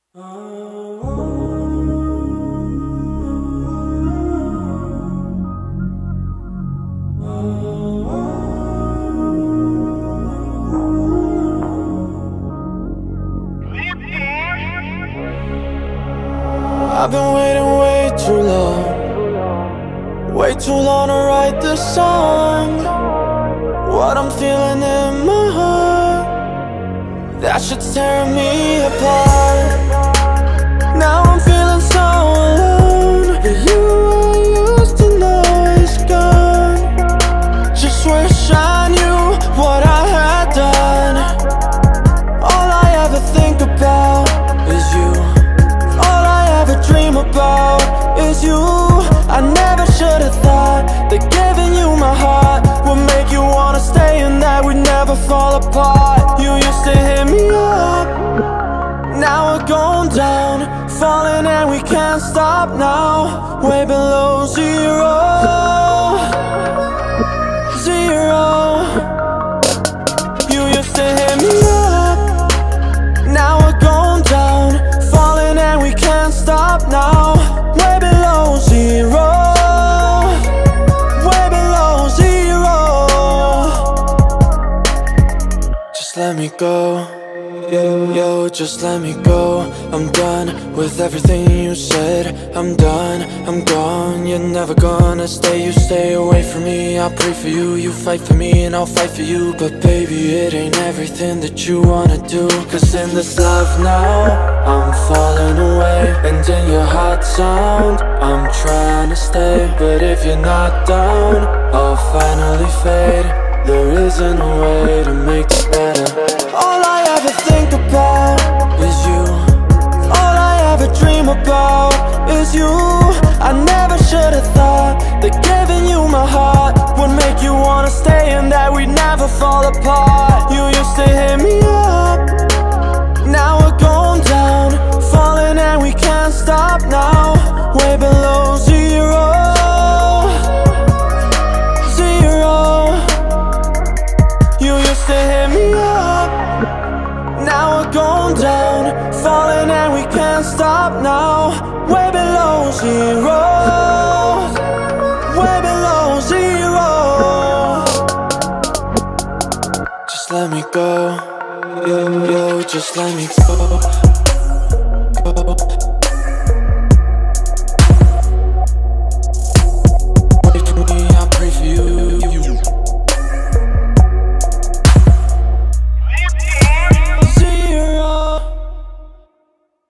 I've been waiting way too long to write this song. What I'm feeling in my heart, that shit's tearing me apart. Now I'm feeling so alone, but you I used to know is gone. Just wish I knew what I had done. All I ever think about is you. All I ever dream about is you. I never should've thought that giving you my heart would make you wanna stay and that we'd never fall apart. You used to hit me up, now we're going down, falling and we can't stop now. Way below zero. You used to hit me up, now we're going down, falling and we can't stop now. Way below zero. Way below zero. Just let me go. Yo, just let me go. I'm done with everything you said. I'm done, I'm gone. You're never gonna stay. You stay away from me. I'll pray for you. You fight for me and I'll fight for you. But baby, it ain't everything that you wanna do. Cause in this love now, I'm falling away. And in your heart sound, I'm trying to stay. But if you're not down, I'll finally fade. There isn't a way to make it better. All I ever think about is you. All I ever dream about is you. I never should've thought that giving you my heart would make you wanna stay and that we'd never fall apart. You used to hit me up, now we're going down, falling and we can't stop now. Way below zero. You used to hit me up, now we're going down, falling and we can't stop now. Way below zero. Way below zero. Just let me go. Yo, just let me go.